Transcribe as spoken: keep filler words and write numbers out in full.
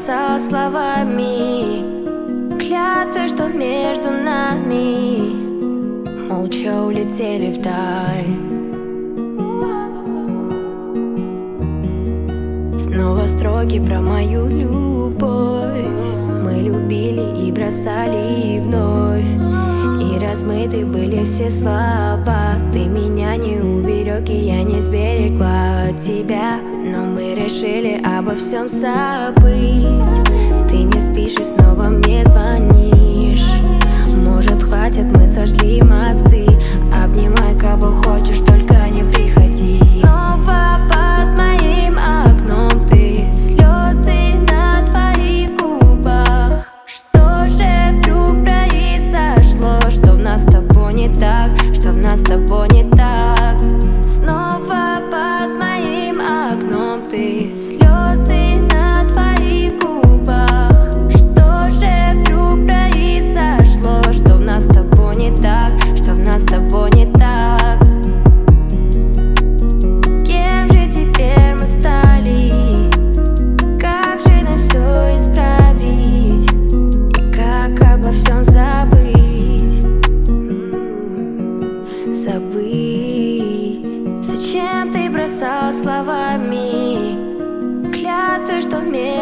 бросал словами, клятвы, что между нами молча улетели вдаль. Снова строки про мою любовь. Мы любили и бросали и вновь, и размыты были все слова. Ты меня не уберег, и я не сберегла тебя, но мы решили обо всем забыть. Ты не спишь и снова мне звонишь. Может, хватит, мы сошли мосты. Обнимай кого хочешь, только не приходи. Снова под моим окном ты, слезы на твоих губах. Что же вдруг произошло? Что в нас с тобой не так? Что в нас с тобой не так? Снова под моим окном ты, слезы на твоих губах. Что же вдруг произошло? Что в нас с тобой не так? Что в нас с тобой не так? Кем же теперь мы стали? Как же нам все исправить? И как обо всем забыть? Забыть. Зачем ты бросал словами клятвы, что вместе